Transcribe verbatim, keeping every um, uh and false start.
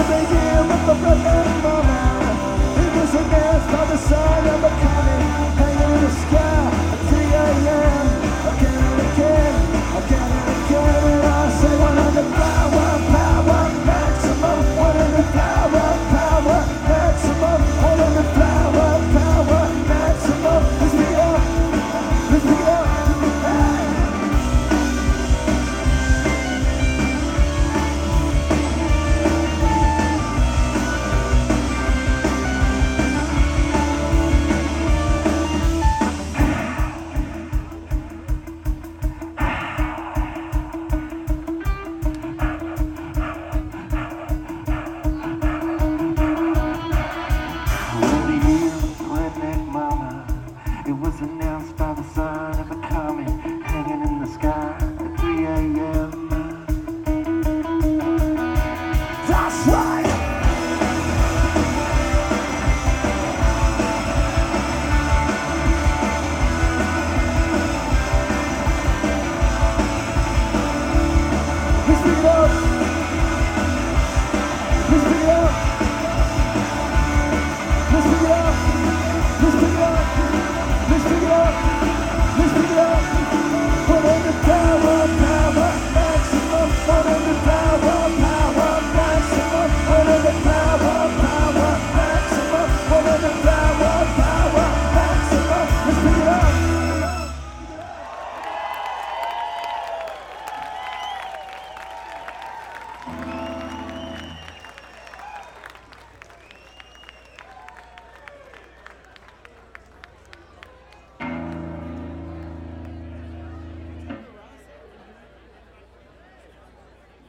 another year with a pregnant mama. It was announced by the sign of a comet hanging in the sky at three a m Again and again, again and again, and I say one hundred power, power, maximum, one hundred power, power, maximum, one hundred power, power, maximum. Lift me up, lift me up, hey. It was announced by the sign of a comet hanging in the sky at three a m That's right! Lift me up! Lift me up!